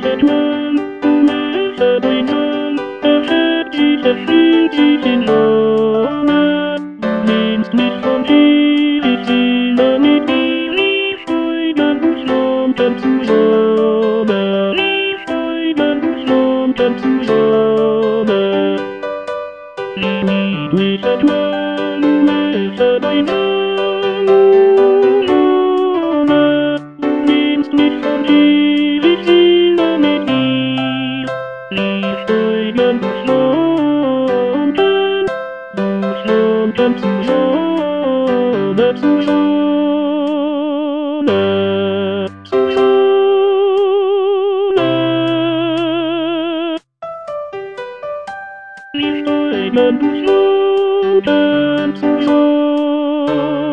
wyszedłem, wyszedłem sam, a wszak dzisiaj świeci się żona. Więc myślą dziwi się na mnie dni, swój bambusz tam cudzona. Swój bambusz tam cudzona. Wyszedłem, wyszedłem sam, żona. Więc myślą dziwi się na mnie dni, swój bambusz tam cudzona, cudzona, cudzona. Swój bambusz tam cudzona.